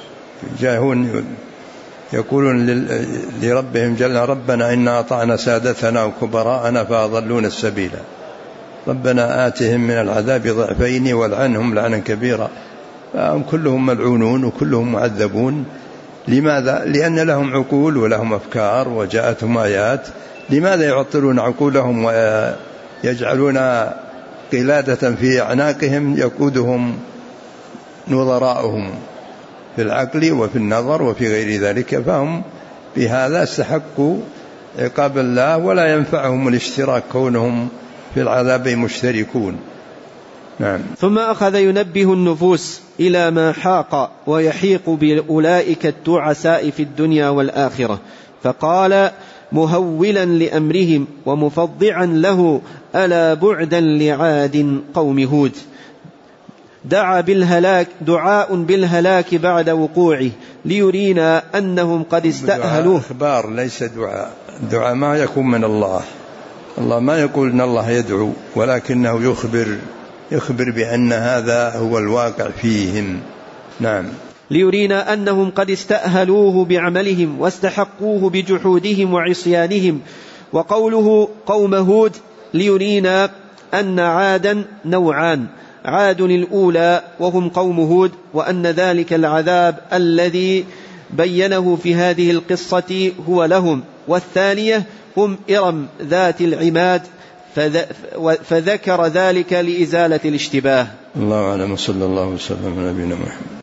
جاءون يقولون لربهم جل: ربنا إنا أطعنا سادتنا وكبراءنا فأضلون السبيل، ربنا آتهم من العذاب ضعفين والعنهم لعنا كبيرا. فهم كلهم ملعونون وكلهم معذبون. لماذا؟ لأن لهم عقول ولهم أفكار وجاءتهم آيات. لماذا يعطلون عقولهم ويجعلون قلادة في أعناقهم يقودهم نظراؤهم في العقل وفي النظر وفي غير ذلك؟ فهم بهذا استحقوا عقاب الله، ولا ينفعهم الاشتراك كونهم في العذاب مشتركون. نعم. ثم أخذ ينبه النفوس إلى ما حاق ويحيق بأولئك التعساء في الدنيا والآخرة، فقال مهولا لأمرهم ومفضعا له: ألا بعدا لعاد قوم هود. دعا بالهلاك دعاء بالهلاك بعد وقوعه ليرينا أنهم قد استأهلوه. إخبار ليس دعاء. دعاء ما يكون من الله، الله ما يقول إن الله يدعو، ولكنه يخبر يخبر بأن هذا هو الواقع فيهم. نعم. ليرينا أنهم قد استأهلوه بعملهم واستحقوه بجحودهم وعصيانهم. وقوله قوم هود ليرينا أن عادا نوعان: عاد الأولى وهم قوم هود، وأن ذلك العذاب الذي بينه في هذه القصة هو لهم، والثانية هم إرم ذات العماد، فذكر ذلك لإزالة الاشتباه. الله أعلم. صلى الله وسلم على نبينا محمد.